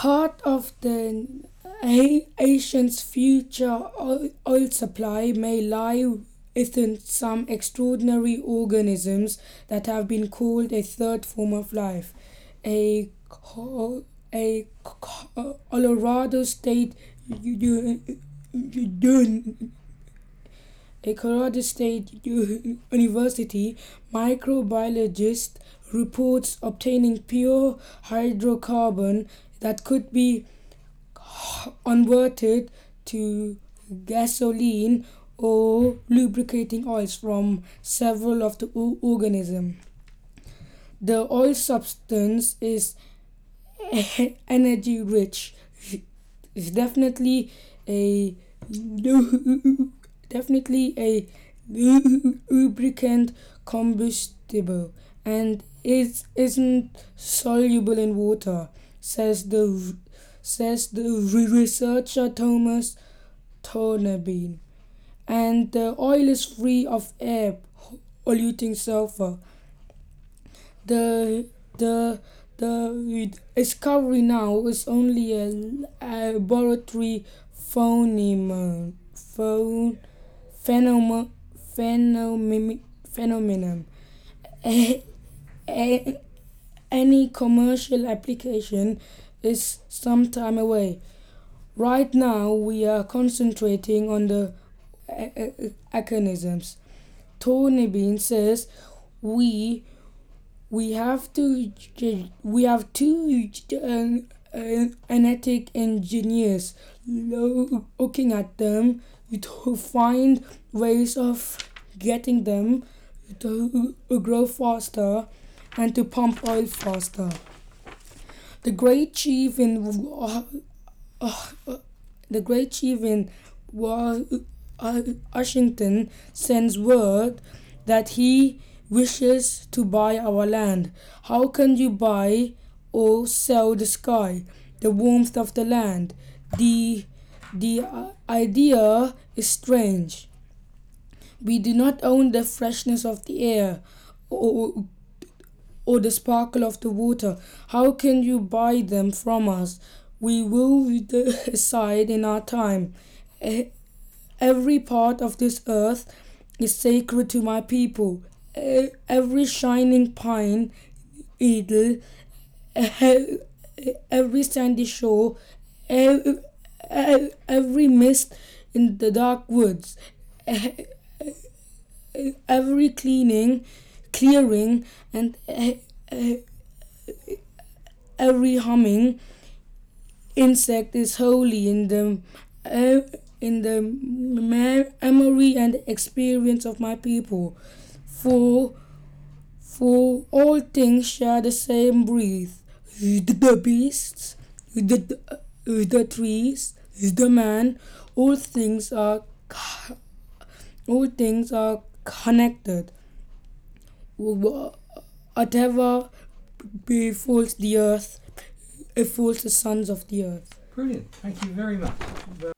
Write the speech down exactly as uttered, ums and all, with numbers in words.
Part of the a- Asian's future oil oil supply may lie within some extraordinary organisms that have been called a third form of life. A co- a co- Colorado State u- u- a Colorado State U- University microbiologist reports obtaining pure hydrocarbon that could be converted to gasoline or lubricating oils from several of the o- organisms. The oil substance is energy rich. It's definitely a definitely a lubricant combustible and it isn't soluble in water, says the says the researcher Thomas Thornabine. And the oil is free of air polluting sulfur. The the the discovery now is only a laboratory phenomenon. Phon- phenom- phenom- phenomenon. A- a- any commercial application is some time away. Right now, we are concentrating on the uh, uh, mechanisms. Tony Bean says we we have to we have two uh, uh, genetic engineers looking at them to find ways of getting them to grow faster and to pump oil faster. The great chief in uh, uh, the great chief in Wa- uh, Washington sends word that he wishes to buy our land. How can you buy or sell the sky, the warmth of the land? The the uh, idea is strange. We do not own the freshness of the air or or the sparkle of the water. How can you buy them from us? We will decide in our time. E- Every part of this earth is sacred to my people. E- Every shining pine, needle, e- every sandy shore, e- e- every mist in the dark woods, e- every cleaning, clearing, and e- e- every humming insect is holy in the uh, in the memory and experience of my people. For for all things share the same breath. The beasts, the the trees, the man, all things are all things are connected. Whatever befalls the earth, it falls the sons of the earth. Brilliant. Thank you very much.